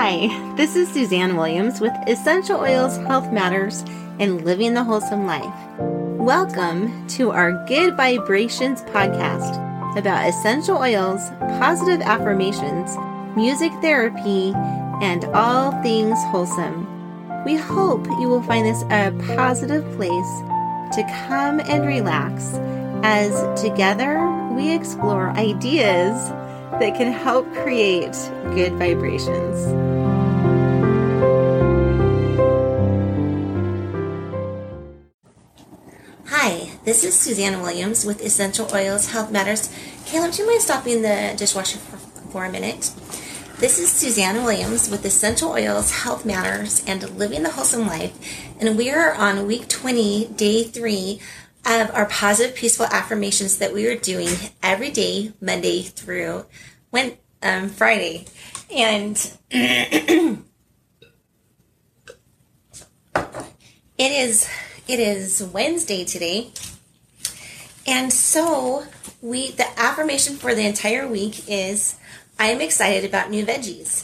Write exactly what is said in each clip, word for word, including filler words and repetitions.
Hi, this is Suzanne Williams with Essential Oils, Health Matters, and Living the Wholesome Life. Welcome to our Good Vibrations podcast about essential oils, positive affirmations, music therapy, and all things wholesome. We hope you will find this a positive place to come and relax as together we explore ideas that can help create good vibrations. Hi, this is Suzanne Williams with Essential Oils, Health Matters. Caleb, do you mind stopping the dishwasher for, for a minute? This is Suzanne Williams with Essential Oils, Health Matters, and Living the Wholesome Life. And we are on week twenty, day three of our positive, peaceful affirmations that we are doing every day, Monday through when, um, Friday. And it is it is Wednesday today. And so we the affirmation for the entire week is, I am excited about new veggies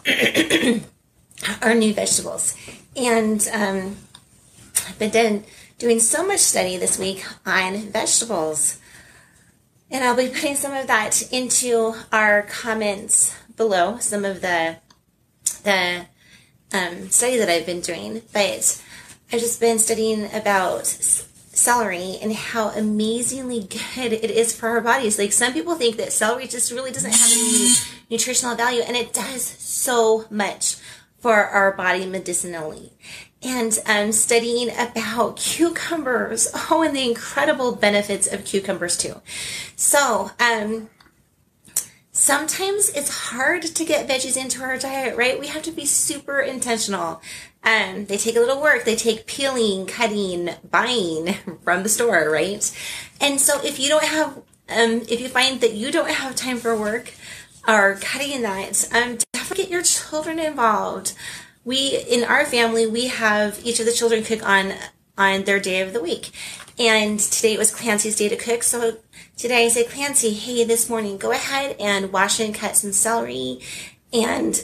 or new vegetables. And um, I've been done, doing so much study this week on vegetables. And I'll be putting some of that into our comments below, some of the the um, study that I've been doing. But I've just been studying about celery and how amazingly good it is for our bodies. Like, some people think that celery just really doesn't have any nutritional value, and it does so much for our body medicinally. And um, studying about cucumbers, oh, and the incredible benefits of cucumbers too. So, um, sometimes it's hard to get veggies into our diet, right? We have to be super intentional. Um, they take a little work. They take peeling, cutting, buying from the store, right? And so if you don't have, um, if you find that you don't have time for work or cutting that, um, definitely get your children involved. We, in our family, we have each of the children cook on, on their day of the week. And today it was Clancy's day to cook. So today I say, Clancy, hey, this morning, go ahead and wash and cut some celery and,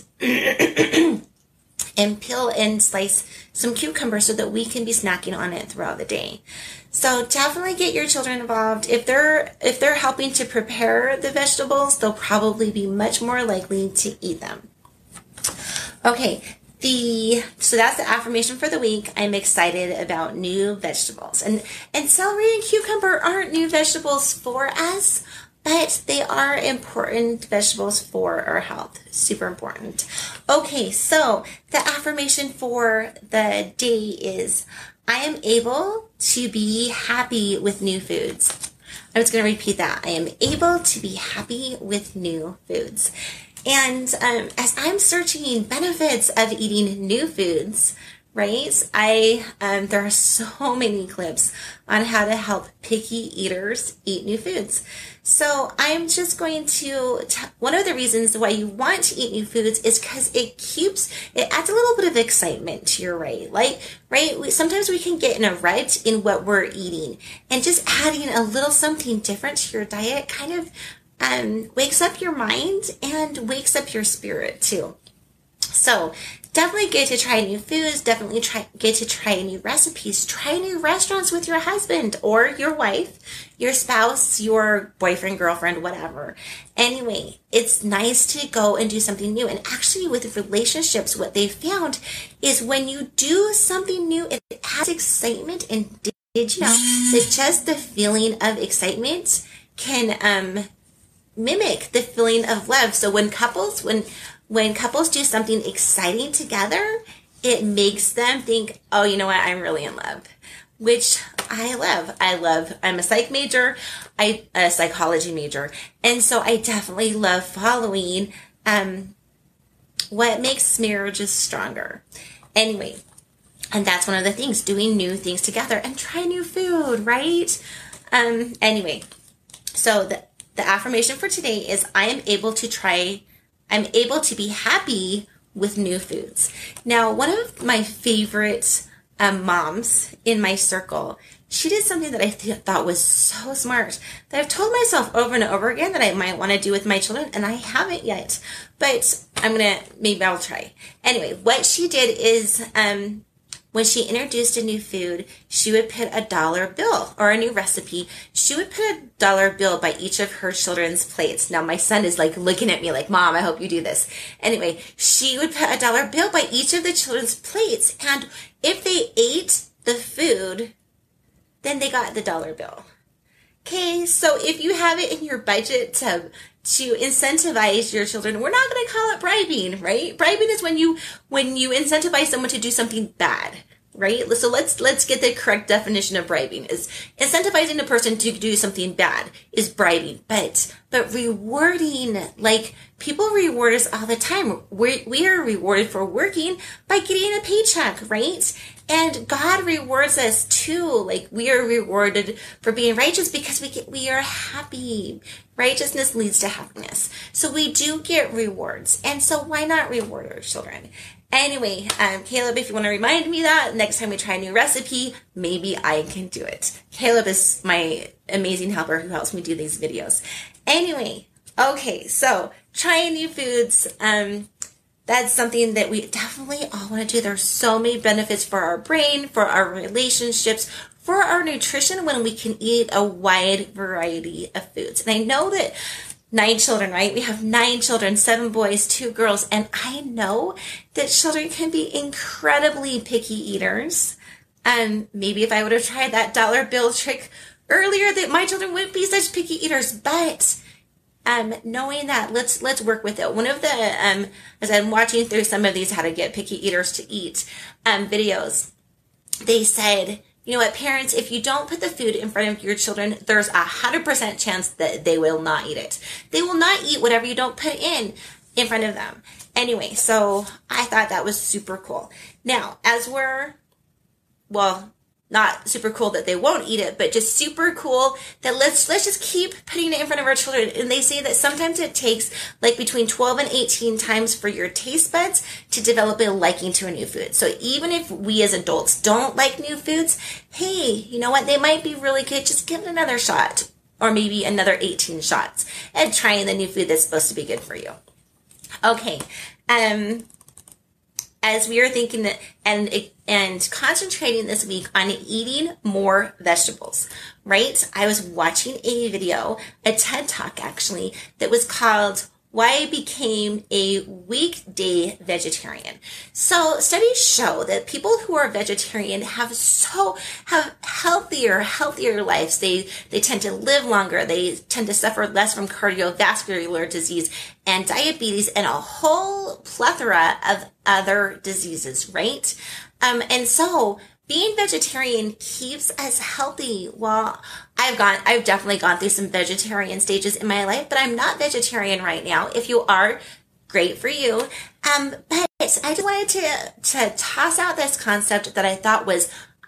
and peel and slice some cucumbers so that we can be snacking on it throughout the day. So definitely get your children involved. If they're, if they're helping to prepare the vegetables, they'll probably be much more likely to eat them. Okay. The, so that's the affirmation for the week. I'm excited about new vegetables. And, and celery and cucumber aren't new vegetables for us, but they are important vegetables for our health. Super important. Okay, so the affirmation for the day is, I am able to be happy with new foods. I'm just going to repeat that. I am able to be happy with new foods. And um, as I'm searching benefits of eating new foods, right, I um, there are so many clips on how to help picky eaters eat new foods. So I'm just going to, t- one of the reasons why you want to eat new foods is because it keeps, it adds a little bit of excitement to your right. Like, right, we, sometimes we can get in a rut in what we're eating. And just adding a little something different to your diet kind of Um, wakes up your mind and wakes up your spirit too. So definitely get to try new foods, definitely try get to try new recipes, try new restaurants with your husband or your wife, your spouse, your boyfriend, girlfriend, whatever. Anyway, it's nice to go and do something new. And actually with relationships, what they found is when you do something new, it adds excitement. And did, did you know that just the feeling of excitement can, um, mimic the feeling of love. So when couples, when, when couples do something exciting together, it makes them think, oh, you know what? I'm really in love, which I love. I love, I'm a psych major, I, a psychology major. And so I definitely love following, um, what makes marriages stronger. Anyway, and that's one of the things, doing new things together and try new food, right? Um, anyway, so the, The affirmation for today is, I am able to try, I'm able to be happy with new foods. Now, one of my favorite um, moms in my circle, she did something that I th- thought was so smart that I've told myself over and over again that I might want to do with my children, and I haven't yet, but I'm going to, maybe I'll try. Anyway, what she did is, um, when she introduced a new food, she would put a dollar bill, or a new recipe. She would put a dollar bill by each of her children's plates. Now, my son is like looking at me like, Mom, I hope you do this. Anyway, she would put a dollar bill by each of the children's plates. And if they ate the food, then they got the dollar bill. Okay, so if you have it in your budget to to incentivize your children, we're not going to call it bribing, right? Bribing is when you when you incentivize someone to do something bad, right? So let's let's get the correct definition of bribing. Is incentivizing a person to do something bad is bribing, but but rewarding, like people reward us all the time. We we are rewarded for working by getting a paycheck, right? And God rewards us too. Like we are rewarded for being righteous because we get, we are happy. Righteousness leads to happiness. So we do get rewards. And so why not reward our children? Anyway, um, Caleb, if you want to remind me that next time we try a new recipe, maybe I can do it. Caleb is my amazing helper who helps me do these videos. Anyway, okay, so trying new foods. Um, That's something that we definitely all want to do. There's so many benefits for our brain, for our relationships, for our nutrition when we can eat a wide variety of foods. And I know that nine children, right? We have nine children, seven boys, two girls. And I know that children can be incredibly picky eaters. And maybe if I would have tried that dollar bill trick earlier, that my children wouldn't be such picky eaters. But Um, knowing that, let's let's work with it. One of the, um, as I'm watching through some of these how to get picky eaters to eat um, videos, they said, you know what, parents, if you don't put the food in front of your children, there's a hundred percent chance that they will not eat it. They will not eat whatever you don't put in in front of them. Anyway, so I thought that was super cool. Now, as we're, well, not super cool that they won't eat it, but just super cool that let's let's just keep putting it in front of our children. And they say that sometimes it takes like between twelve and eighteen times for your taste buds to develop a liking to a new food. So even if we as adults don't like new foods, hey, you know what? They might be really good. Just give it another shot, or maybe another eighteen shots at trying the new food that's supposed to be good for you. Okay. Um, as we are thinking that, and and concentrating this week on eating more vegetables, right? I was watching a video, a TED Talk actually, that was called Why I Became a Weekday Vegetarian. So studies show that people who are vegetarian have so have healthier, healthier lives. They they tend to live longer. They tend to suffer less from cardiovascular disease and diabetes and a whole plethora of other diseases, right? Um, and so being vegetarian keeps us healthy. Well, I've gone, I've definitely gone through some vegetarian stages in my life, but I'm not vegetarian right now. If you are, great for you. Um, but I just wanted to, to toss out this concept that I thought was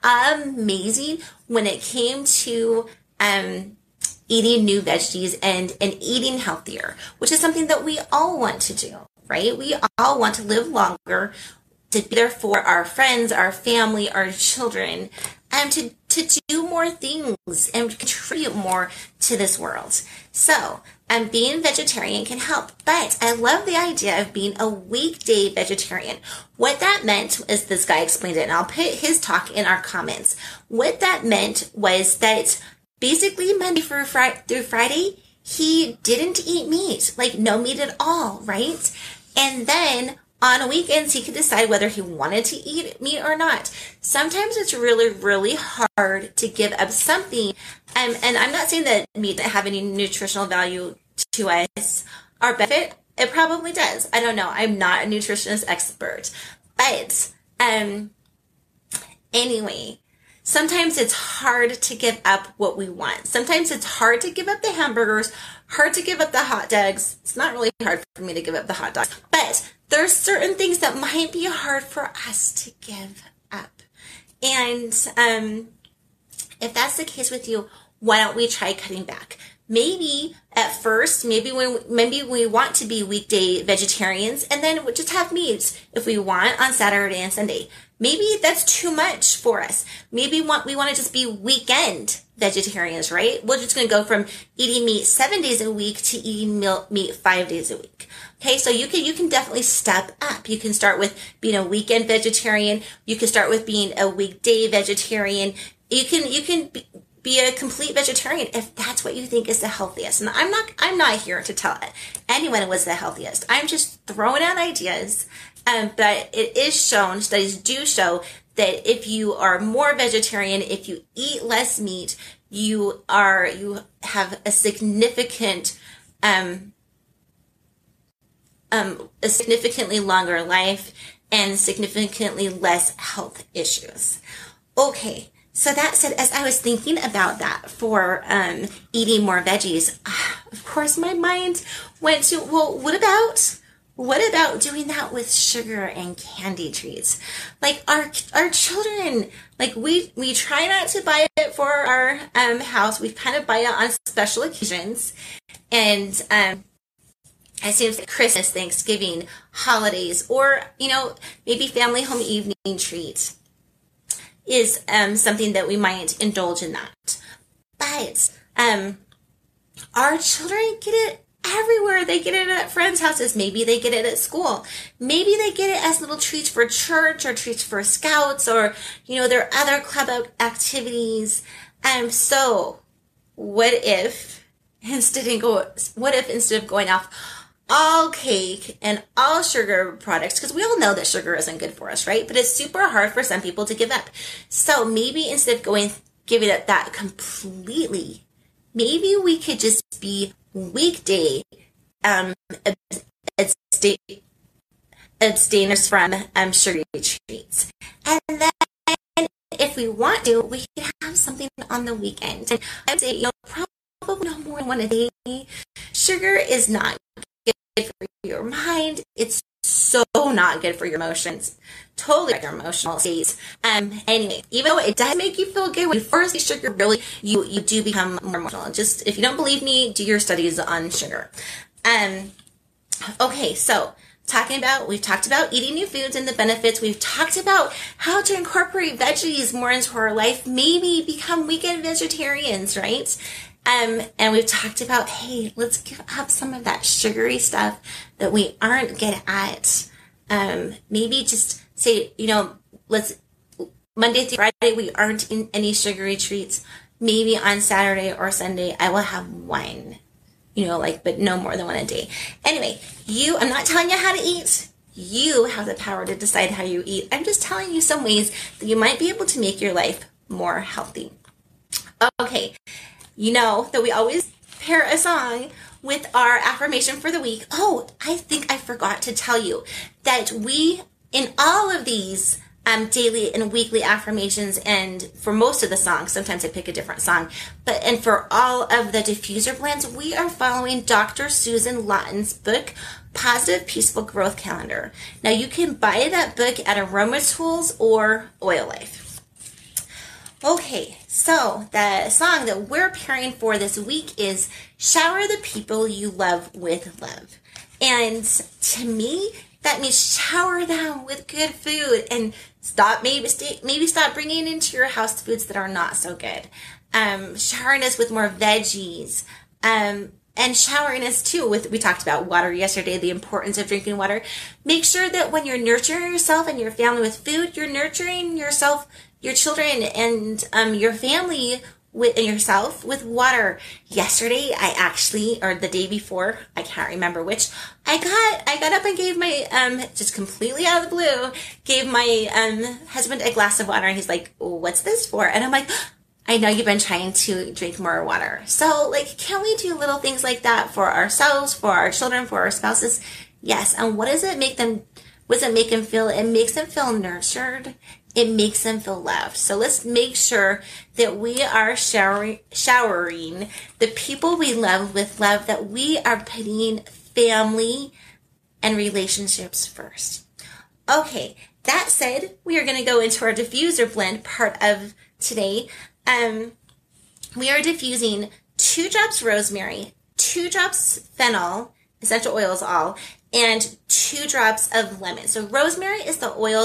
amazing when it came to, um, eating new veggies and, and eating healthier, which is something that we all want to do, right? We all want to live longer, to be there for our friends, our family, our children, and to, to do more things and contribute more to this world. So, um, being vegetarian can help, but I love the idea of being a weekday vegetarian. What that meant is, this guy explained it, and I'll put his talk in our comments. What that meant was that basically Monday through Friday, he didn't eat meat, like no meat at all, right? And then on weekends, he could decide whether he wanted to eat meat or not. Sometimes it's really, really hard to give up something. Um, and I'm not saying that meat doesn't have any nutritional value to us or benefit. It probably does. I don't know. I'm not a nutritionist expert. But um, anyway, sometimes it's hard to give up what we want. Sometimes it's hard to give up the hamburgers, hard to give up the hot dogs. It's not really hard for me to give up the hot dogs. But there's certain things that might be hard for us to give up. And um, if that's the case with you, why don't we try cutting back? Maybe at first, maybe when maybe we want to be weekday vegetarians, and then we'll just have meats if we want on Saturday and Sunday. maybe that's too much for us. Maybe we want, we want to just be weekend vegetarians, right? We're just going to go from eating meat seven days a week to eating meat five days a week. Okay, so you can you can definitely step up. You can start with being a weekend vegetarian. You can start with being a weekday vegetarian. You can you can be, be a complete vegetarian if that's what you think is the healthiest. And I'm not I'm not here to tell anyone what's the healthiest. I'm just throwing out ideas. Um, but it is shown, studies do show that if you are more vegetarian, if you eat less meat, you are you have a significant um um a significantly longer life and significantly less health issues. Okay, so that said, as I was thinking about that for um eating more veggies, of course my mind went to, well, what about What about doing that with sugar and candy treats? Like our our children, like we we try not to buy it for our um house. We kind of buy it on special occasions, and um, it seems like Christmas, Thanksgiving, holidays, or you know maybe family home evening treat is um something that we might indulge in that. But um, our children get it everywhere. They get it at friends' houses. Maybe they get it at school. Maybe they get it as little treats for church or treats for scouts or, you know, their other club activities. Um, so what if instead of go, what if instead of going off all cake and all sugar products, because we all know that sugar isn't good for us, right? But it's super hard for some people to give up. So maybe instead of going, giving up that completely, maybe we could just be weekday um, abstain, abstainers from um, sugary treats. And then if we want to, we can have something on the weekend. And I would say, you know, probably no more than one a day. Sugar is not good for your mind. It's so not good for your emotions. Totally like your emotional states. Um, anyway, even though it does make you feel good when you first eat sugar, really, you, you do become more emotional. Just, if you don't believe me, do your studies on sugar. Um, okay, so talking about, we've talked about eating new foods and the benefits. We've talked about how to incorporate veggies more into our life. Maybe become weekend vegetarians, right? Um, and we've talked about, hey, let's give up some of that sugary stuff that we aren't good at. Um, maybe just say, you know, let's, Monday through Friday, we aren't in any sugary treats. Maybe on Saturday or Sunday, I will have one, you know, like, but no more than one a day. Anyway, you, I'm not telling you how to eat. You have the power to decide how you eat. I'm just telling you some ways that you might be able to make your life more healthy. Okay. You know that we always pair a song with our affirmation for the week. Oh, I think I forgot to tell you that we, in all of these um, daily and weekly affirmations, and for most of the songs, sometimes I pick a different song, but and for all of the diffuser blends, we are following Doctor Susan Lawton's book, Positive Peaceful Growth Calendar. Now, you can buy that book at Aroma Tools or Oil Life. Okay, so the song that we're pairing for this week is Shower the People You Love with Love. And to me, that means shower them with good food and stop, maybe stay, maybe stop bringing into your house foods that are not so good. Um, showering us with more veggies. Um, and showering us too with, we talked about water yesterday, the importance of drinking water. Make sure that when you're nurturing yourself and your family with food, you're nurturing yourself, your children and um, your family with, and yourself with water. Yesterday, I actually, or the day before, I can't remember which, I got I got up and gave my, um, just completely out of the blue, gave my um, husband a glass of water, and he's like, what's this for? And I'm like, I know you've been trying to drink more water. So, like, can we do little things like that for ourselves, for our children, for our spouses? Yes. And what does it make them, what does it make them feel? It makes them feel nurtured. It makes them feel loved. So let's make sure that we are showering, showering the people we love with love, that we are putting family and relationships first. Okay, that said, we are going to go into our diffuser blend part of today. Um, we are diffusing two drops rosemary, two drops fennel, essential oils all, and two drops of lemon. So rosemary is the oil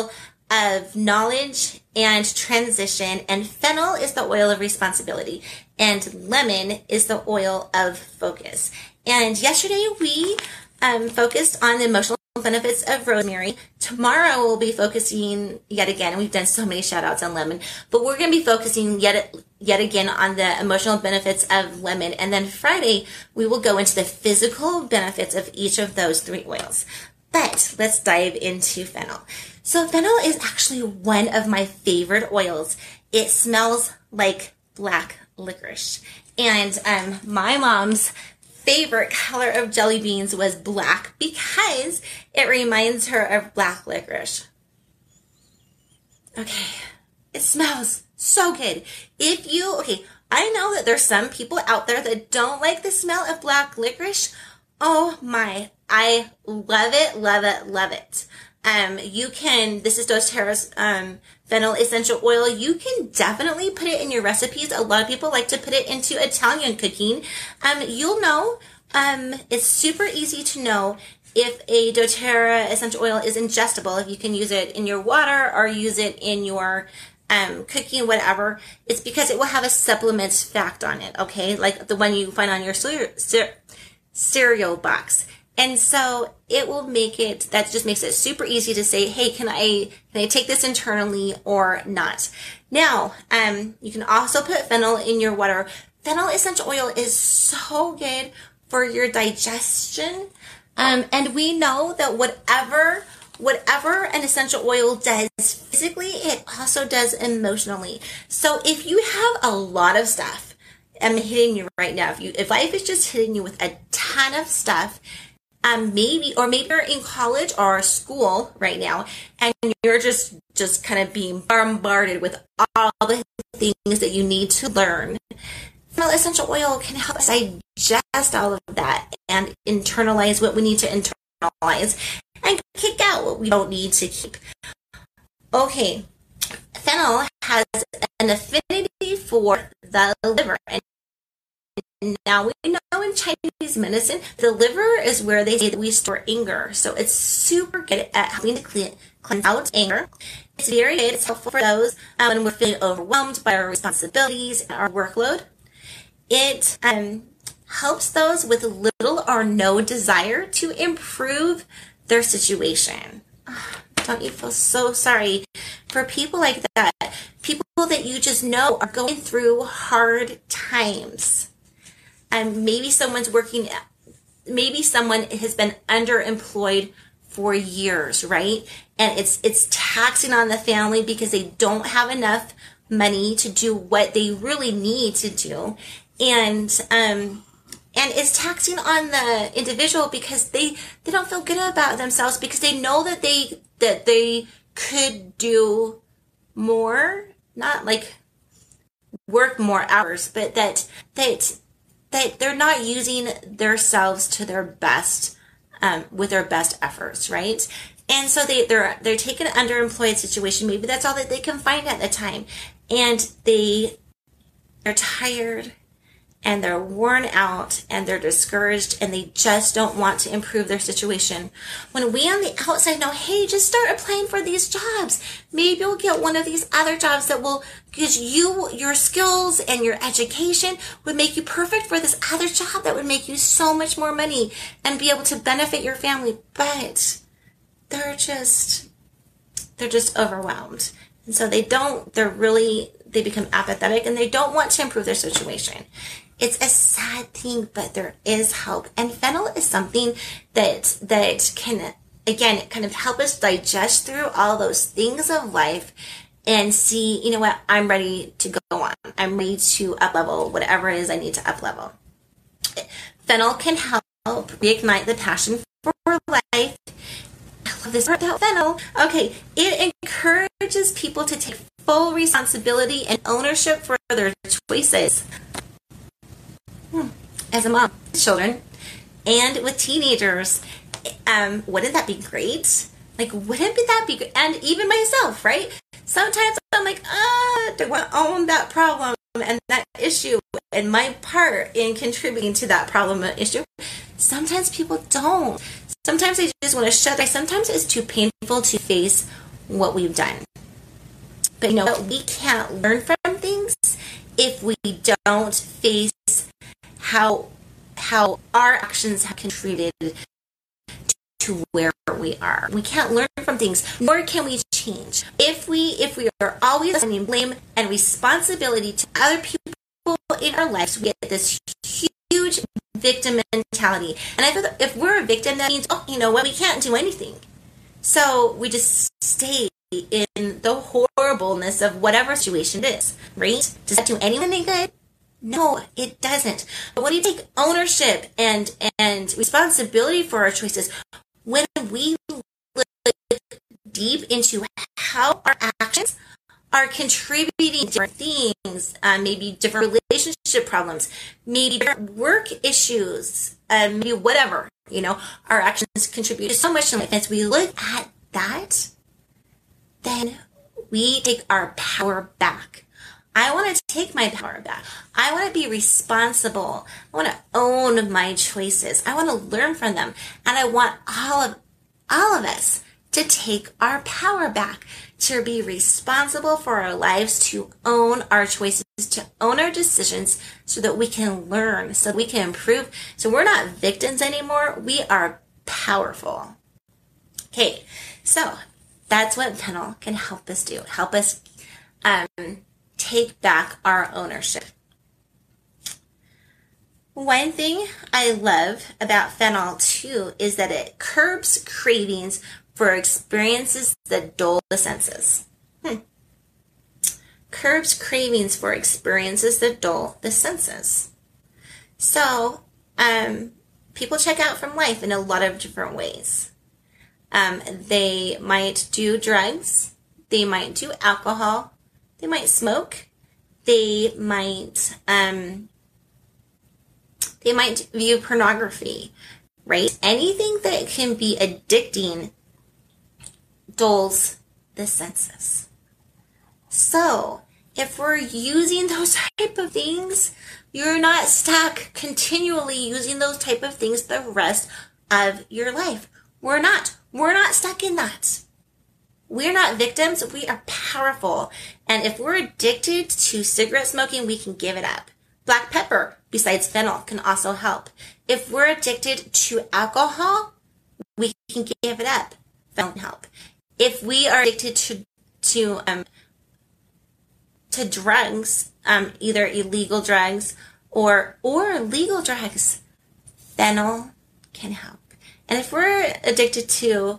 of knowledge and transition, and fennel is the oil of responsibility, and lemon is the oil of focus. And yesterday we um, focused on the emotional benefits of rosemary. Tomorrow we'll be focusing yet again, and we've done so many shout outs on lemon, but we're going to be focusing yet yet again on the emotional benefits of lemon. And then Friday we will go into the physical benefits of each of those three oils. But let's dive into fennel. So fennel is actually one of my favorite oils. It smells like black licorice. And um, my mom's favorite color of jelly beans was black because it reminds her of black licorice. Okay, it smells so good. If you, okay, I know that there's some people out there that don't like the smell of black licorice. Oh my, I love it, love it, love it. Um, you can, this is doTERRA's um, fennel essential oil. You can definitely put it in your recipes. A lot of people like to put it into Italian cooking. Um, you'll know, um, it's super easy to know if a doTERRA essential oil is ingestible, if you can use it in your water or use it in your um, cooking, whatever. It's because it will have a supplements fact on it, okay? Like the one you find on your cere- cere- cereal box. And so it will make it, that just makes it super easy to say, hey, can I, can I take this internally or not? Now, um, you can also put fennel in your water. Fennel essential oil is so good for your digestion. Um, and we know that whatever, whatever an essential oil does physically, it also does emotionally. So if you have a lot of stuff, I'm hitting you right now. If you, if life is just hitting you with a ton of stuff, Um, maybe, or maybe you're in college or school right now, and you're just, just kind of being bombarded with all the things that you need to learn. Fennel essential oil can help us digest all of that and internalize what we need to internalize and kick out what we don't need to keep. Okay, fennel has an affinity for the liver, and now we know in Chinese medicine, the liver is where they say that we store anger. So it's super good at helping to clean, cleanse out anger. It's very good. It's helpful for those um, when we're feeling overwhelmed by our responsibilities and our workload. It um, helps those with little or no desire to improve their situation. Oh, don't you feel so sorry for people like that? People that you just know are going through hard times. And maybe someone's working, maybe someone has been underemployed for years, right? And it's it's taxing on the family because they don't have enough money to do what they really need to do. And um and it's taxing on the individual because they, they don't feel good about themselves because they know that they that they could do more, not like work more hours, but that that that they're not using themselves to their best, um, with their best efforts, right? And so they, they're, they're taking an underemployed situation. Maybe that's all that they can find at the time. And they, they're tired and they're worn out and they're discouraged and they just don't want to improve their situation. When we on the outside know, hey, just start applying for these jobs. Maybe you'll get one of these other jobs that will, because you, your skills and your education would make you perfect for this other job that would make you so much more money and be able to benefit your family. But they're just, they're just overwhelmed. And so they don't, they're really, they become apathetic and they don't want to improve their situation. It's a sad thing, but there is hope. And fennel is something that that can, again, kind of help us digest through all those things of life and see, you know what, I'm ready to go on. I'm ready to up level whatever it is I need to up level. Fennel can help reignite the passion for life. I love this part about fennel. Okay, it encourages people to take full responsibility and ownership for their choices. As a mom with children and with teenagers, um, wouldn't that be great? Like, wouldn't that be great? And even myself, right? Sometimes I'm like, ah, do I want to own that problem and that issue and my part in contributing to that problem and issue? Sometimes people don't. Sometimes they just want to shut down. Sometimes it's too painful to face what we've done. But you know what? We can't learn from things if we don't face how how our actions have contributed to where we are. We can't learn from things, nor can we change. If we if we are always assigning blame and responsibility to other people in our lives, we get this huge victim mentality. And I feel that if we're a victim, that means, oh, you know what, we can't do anything. So we just stay in the horribleness of whatever situation it is, right? Does that do anyone any good? No, it doesn't. But when you take ownership and and responsibility for our choices, when we look deep into how our actions are contributing to different things, um, maybe different relationship problems, maybe different work issues, um, maybe whatever, you know, our actions contribute so much in life. As we look at that, then we take our power back. I want to take my power back. I want to be responsible. I want to own my choices. I want to learn from them. And I want all of, all of us to take our power back, to be responsible for our lives, to own our choices, to own our decisions so that we can learn, so we can improve. So we're not victims anymore. We are powerful. Okay, so that's what Fennel can help us do. Help us um, take back our ownership. One thing I love about Fennel too is that it curbs cravings for experiences that dull the senses. Hmm. Curbs cravings for experiences that dull the senses. So, um, people check out from life in a lot of different ways. Um, they might do drugs. They might do alcohol. They might smoke. They might, um, they might view pornography, right? Anything that can be addicting dulls the senses. So, if we're using those type of things, you're not stuck continually using those type of things the rest of your life. We're not. We're not stuck in that. We're not victims. We are powerful. And if we're addicted to cigarette smoking, we can give it up. Black pepper, besides Fennel, can also help. If we're addicted to alcohol, we can give it up. Fennel can help. If we are addicted to to um to drugs, um, either illegal drugs or or legal drugs, Fennel can help. And if we're addicted to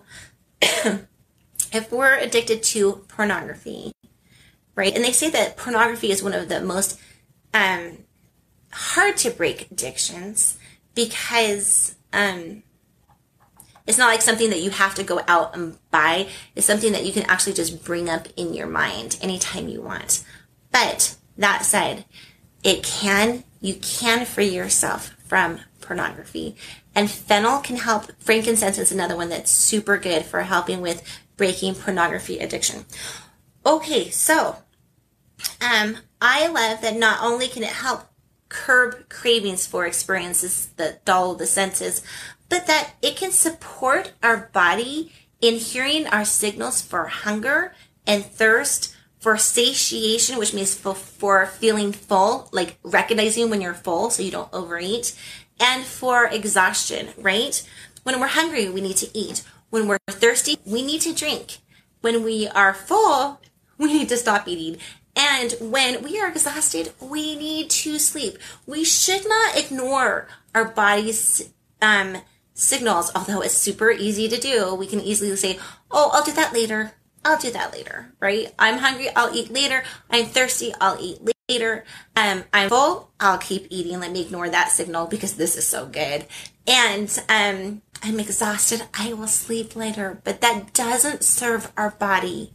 if we're addicted to pornography, right? And they say that pornography is one of the most um, hard to break addictions because um, it's not like something that you have to go out and buy. It's something that you can actually just bring up in your mind anytime you want. But that said, it can, you can free yourself from pornography. And Fennel can help. Frankincense is another one that's super good for helping with breaking pornography addiction. Okay, so um, I love that not only can it help curb cravings for experiences that dull the senses, but that it can support our body in hearing our signals for hunger and thirst, for satiation, which means for, for feeling full, like recognizing when you're full so you don't overeat, and for exhaustion, right? When we're hungry, we need to eat. When we're thirsty, we need to drink. When we are full, we need to stop eating. And when we are exhausted, we need to sleep. We should not ignore our body's um, signals, although it's super easy to do. We can easily say, oh, I'll do that later. I'll do that later, right? I'm hungry, I'll eat later. I'm thirsty, I'll eat later. Um, I'm full, I'll keep eating. Let me ignore that signal because this is so good. And um, I'm exhausted, I will sleep later. But that doesn't serve our body.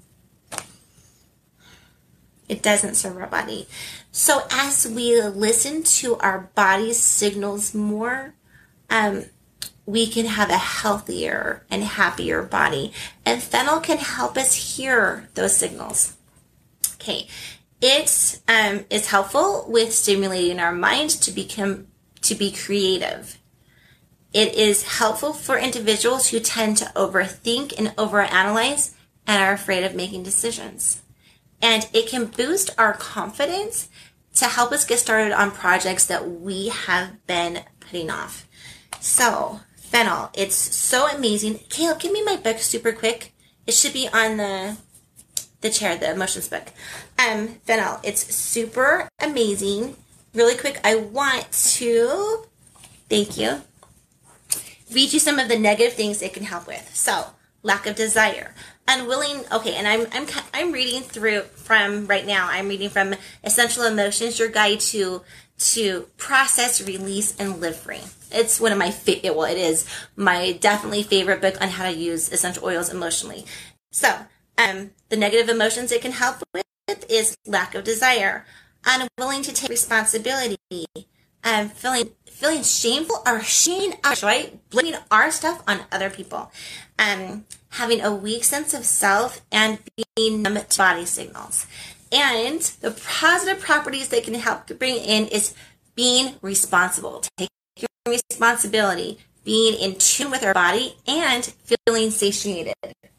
It doesn't serve our body. So as we listen to our body's signals more, um, we can have a healthier and happier body. And Fennel can help us hear those signals. Okay, it um, is helpful with stimulating our mind to become to be creative. It is helpful for individuals who tend to overthink and overanalyze and are afraid of making decisions. And it can boost our confidence to help us get started on projects that we have been putting off. So, fennel, it's so amazing. Caleb, give me my book super quick. It should be on the the chair, the emotions book. Um, fennel, it's super amazing. Really quick, I want to, thank you, read you some of the negative things it can help with. So, lack of desire, unwilling, okay, and I'm I'm I'm reading through from right now. I'm reading from Essential Emotions, your guide to to process, release, and live free. It's one of my favorite, well, it is my definitely favorite book on how to use essential oils emotionally. So, um, the negative emotions it can help with is lack of desire, unwilling to take responsibility, um, feeling feeling shameful or shaming us, right? Blaming our stuff on other people, um, having a weak sense of self, and being numb to body signals. And the positive properties they can help bring in is being responsible, taking responsibility, being in tune with our body, and feeling satiated.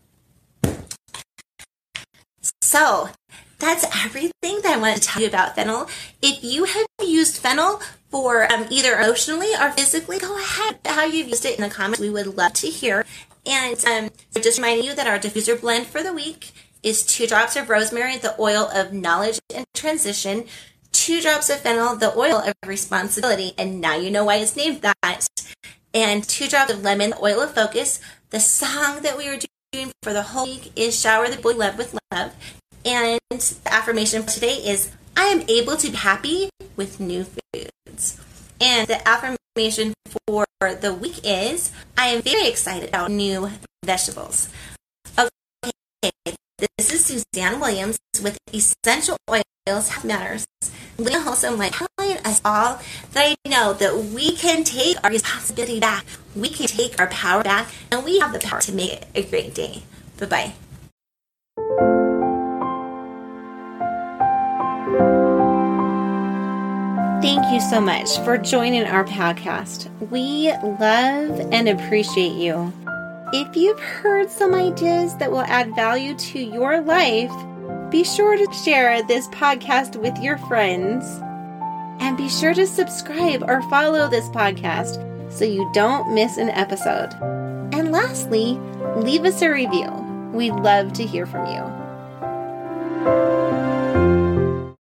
So that's everything that I wanted to tell you about fennel. If you have used fennel for um, either emotionally or physically, go ahead. How you've used it in the comments, we would love to hear. And um, so just reminding you that our diffuser blend for the week is two drops of rosemary, the oil of knowledge and transition, two drops of fennel, the oil of responsibility, and now you know why it's named that, and two drops of lemon, the oil of focus. The song that we are doing for the whole week is Shower the Boy Love with Love, and the affirmation for today is I am able to be happy with new foods. And the affirmation for the week is I am very excited about new vegetables. Okay, this is Suzanne Williams with Essential Oils Health Matters. Lena Holsom, like telling us all that I know that we can take our responsibility back, we can take our power back, and we have the power to make it a great day. Bye-bye. Thank you so much for joining our podcast. We love and appreciate you. If you've heard some ideas that will add value to your life, be sure to share this podcast with your friends. And be sure to subscribe or follow this podcast so you don't miss an episode. And lastly, leave us a review. We'd love to hear from you.